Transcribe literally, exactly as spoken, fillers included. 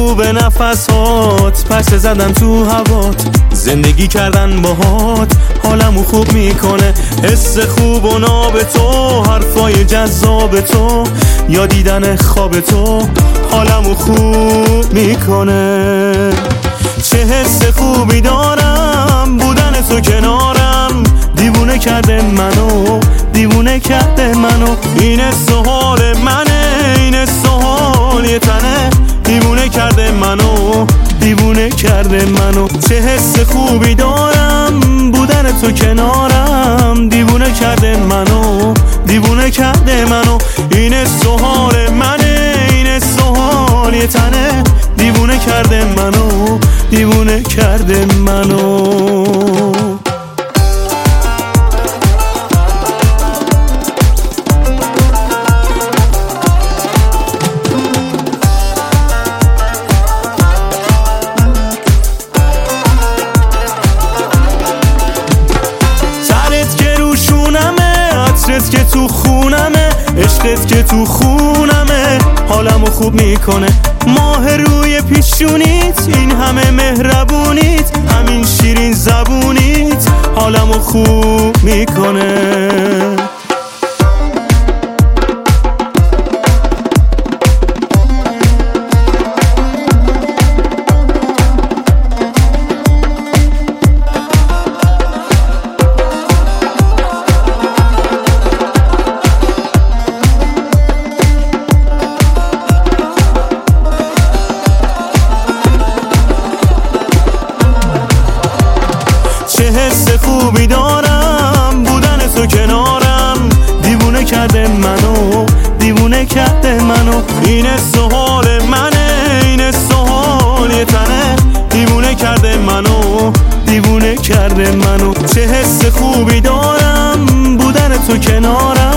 خوب نفسات، پس زدن تو هوات، زندگی کردن باهات حالمو خوب میکنه. حس خوب و ناب تو، حرفای جذاب تو، یا دیدن خواب تو حالمو خوب میکنه. چه حس خوبی دارم بودن تو کنارم، دیوونه کرده منو، دیوونه کرده منو. این حس و حال منه، این حس و حال یه تنه، دیوونه کرده منو، دیوونه کرده منو. چه حس خوبی دارم بودن تو کنارم، دیوونه کرده منو، دیوونه کرده منو. این حس و حال منه، این حس و حال یه تنه، دیوونه کرده منو، دیوونه کرده منو. عطرت که تو خونمه، عشقت که تو خونمه، حالمو خوب میکنه. ماه روی پیشونیت، این همه مهربونیت، همین شیرین زبونیت حالمو خوب میکنه. چه حس خوبی دارم بودن تو کنارم، دیوونه کرده منو، دیوونه کرده منو. این حس و حال منه، این حس و حال یه تنه، دیوونه کرده منو، دیوونه کرده منو. چه حس خوبی دارم بودن تو کنارم،